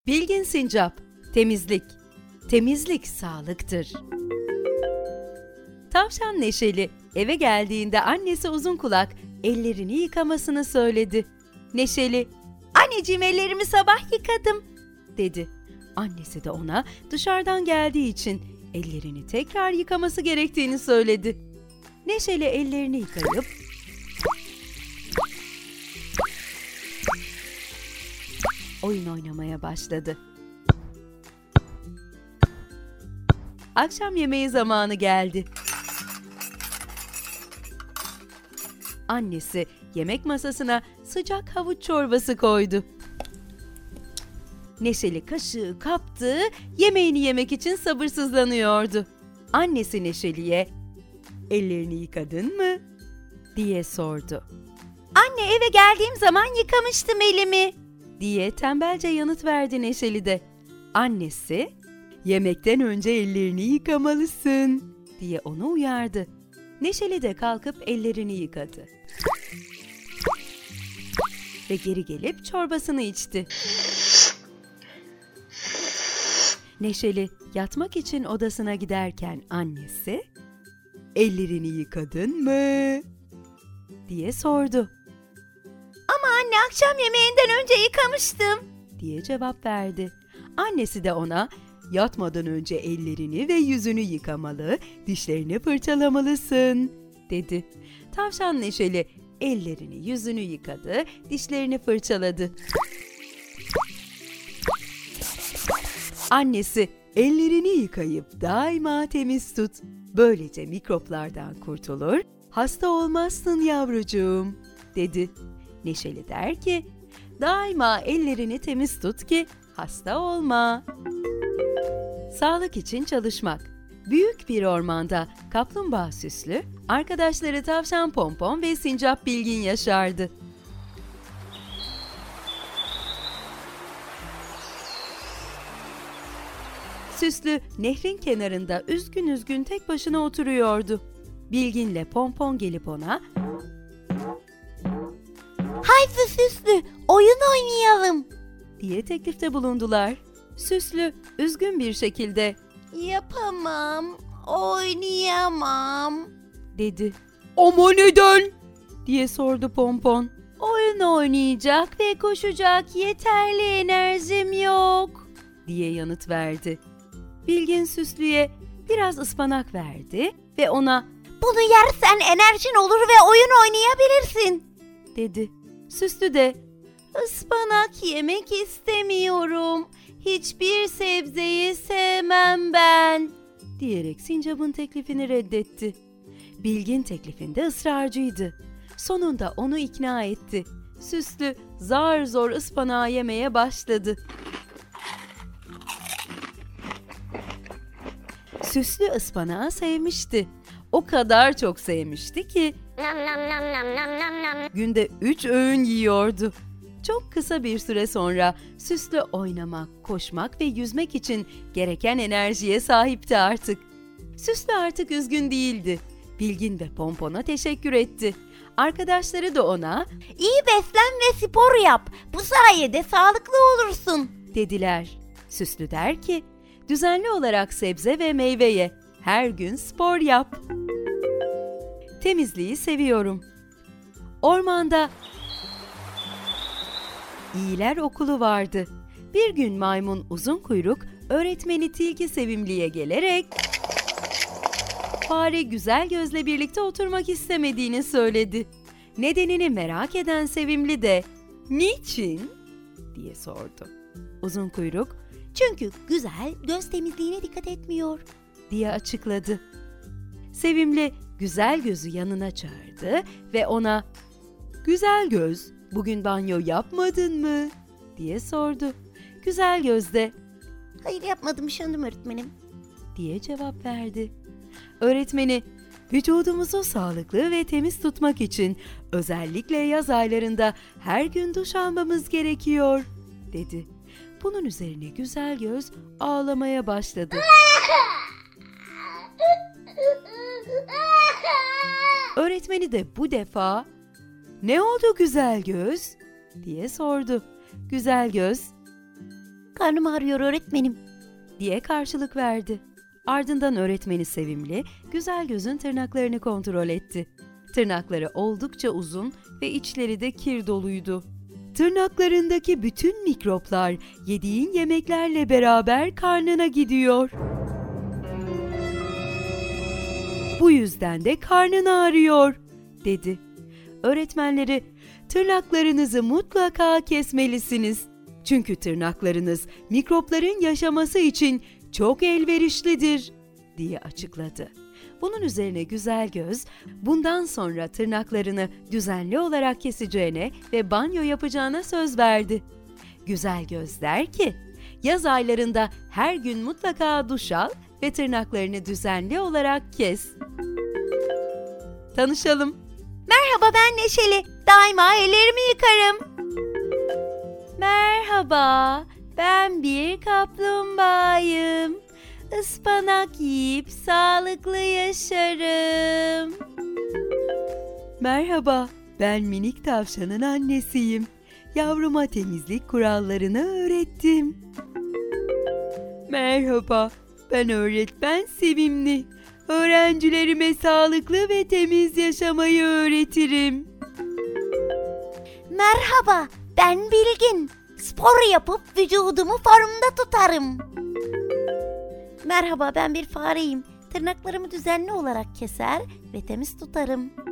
Bilgin Sincap, temizlik. Temizlik sağlıktır. Tavşan Neşeli eve geldiğinde annesi Uzunkulak ellerini yıkamasını söyledi. Neşeli, "Anneciğim, ellerimi sabah yıkadım," dedi. Annesi de ona dışarıdan geldiği için ellerini tekrar yıkaması gerektiğini söyledi. Neşeli ellerini yıkayıp oyun oynamaya başladı. Akşam yemeği zamanı geldi. Annesi yemek masasına sıcak havuç çorbası koydu. Neşeli kaşığı kaptı, yemeğini yemek için sabırsızlanıyordu. Annesi Neşeli'ye, "Ellerini yıkadın mı?" diye sordu. "Anne, eve geldiğim zaman yıkamıştım elimi," diye tembelce yanıt verdi Neşeli de. Annesi, "Yemekten önce ellerini yıkamalısın," diye onu uyardı. Neşeli de kalkıp ellerini yıkadı. Ve geri gelip çorbasını içti. Neşeli yatmak için odasına giderken annesi, "Ellerini yıkadın mı?" diye sordu. "Ama anne, akşam yemeğinden önce yıkamıştım," diye cevap verdi. Annesi de ona, "Yatmadan önce ellerini ve yüzünü yıkamalı, dişlerini fırçalamalısın," dedi. Tavşan Neşeli ellerini, yüzünü yıkadı, dişlerini fırçaladı. Annesi, "Ellerini yıkayıp daima temiz tut. Böylece mikroplardan kurtulur, hasta olmazsın yavrucuğum," dedi. Neşeli der ki, "Daima ellerini temiz tut ki hasta olma." Sağlık için çalışmak. Büyük bir ormanda kaplumbağa Süslü, arkadaşları Tavşan Pompon ve Sincap Bilgin yaşardı. Süslü nehrin kenarında üzgün üzgün tek başına oturuyordu. Bilgin'le Pompon gelip ona, "Haydi Süslü, oyun oynayalım," diye teklifte bulundular. Süslü üzgün bir şekilde, "Yapamam, oynayamam," dedi. "Ama neden?" diye sordu Pompon. "Oyun oynayacak ve koşacak yeterli enerjim yok," diye yanıt verdi. Bilgin Süslü'ye biraz ıspanak verdi ve ona, "Bunu yersen enerjin olur ve oyun oynayabilirsin," dedi. Süslü de, "Ispanak yemek istemiyorum, hiçbir sebzeyi sevmem ben," diyerek Sincap'ın teklifini reddetti. Bilgin teklifinde ısrarcıydı. Sonunda onu ikna etti. Süslü zar zor ıspanağı yemeye başladı. Süslü ıspanağı sevmişti. O kadar çok sevmişti ki günde 3 öğün yiyordu. Çok kısa bir süre sonra Süslü oynamak, koşmak ve yüzmek için gereken enerjiye sahipti artık. Süslü artık üzgün değildi. Bilgin ve Pompon'a teşekkür etti. Arkadaşları da ona, "İyi beslen ve spor yap, bu sayede sağlıklı olursun," dediler. Süslü der ki, "Düzenli olarak sebze ve meyve ye, her gün spor yap." Temizliği seviyorum. Ormanda İyiler Okulu vardı. Bir gün maymun Uzunkuyruk öğretmeni Tilki Sevimli'ye gelerek fare Güzelgöz'le birlikte oturmak istemediğini söyledi. Nedenini merak eden Sevimli de, "Niçin?" diye sordu. Uzunkuyruk, "Çünkü güzel göz temizliğine dikkat etmiyor," diye açıkladı. Sevimli Güzelgöz'ü yanına çağırdı ve ona, "Güzelgöz, bugün banyo yapmadın mı?" diye sordu. Güzelgöz de, "Hayır, yapmadım, üşendim öğretmenim," diye cevap verdi. Öğretmeni, "Vücudumuzu sağlıklı ve temiz tutmak için özellikle yaz aylarında her gün duş almamız gerekiyor," dedi. Bunun üzerine Güzelgöz ağlamaya başladı. Öğretmeni de bu defa, "Ne oldu Güzelgöz?" diye sordu. Güzelgöz, Karnım ağrıyor öğretmenim. diye karşılık verdi. Ardından öğretmeni Sevimli, Güzelgöz'ün tırnaklarını kontrol etti. Tırnakları oldukça uzun ve içleri de kir doluydu. Tırnaklarındaki bütün mikroplar yediğin yemeklerle beraber karnına gidiyor. Bu yüzden de karnın ağrıyor, dedi. Öğretmenleri, tırnaklarınızı mutlaka kesmelisiniz. Çünkü tırnaklarınız mikropların yaşaması için çok elverişlidir, diye açıkladı. Bunun üzerine Güzelgöz, bundan sonra tırnaklarını düzenli olarak keseceğine ve banyo yapacağına söz verdi. Güzelgöz der ki, yaz aylarında her gün mutlaka duş al ve tırnaklarını düzenli olarak kes. Tanışalım. Merhaba, ben Neşeli. Daima ellerimi yıkarım. Merhaba, ben bir kaplumbağayım. Ispanak yiyip sağlıklı yaşarım. Merhaba, ben minik tavşanın annesiyim. Yavruma temizlik kurallarını öğrettim. Merhaba, ben öğretmen Sevimli. Öğrencilerime sağlıklı ve temiz yaşamayı öğretirim. Merhaba, ben Bilgin. Spor yapıp vücudumu formda tutarım. Merhaba, ben bir fareyim. Tırnaklarımı düzenli olarak keser ve temiz tutarım.